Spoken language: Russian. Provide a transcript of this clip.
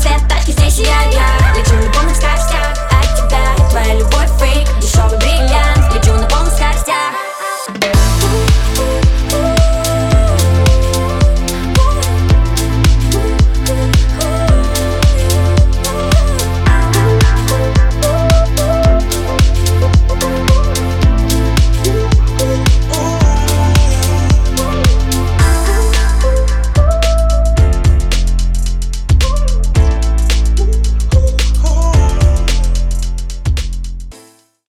цвет, тачки здесь сияют я. Лечу в любовных скоростях от тебя, и твоя любовь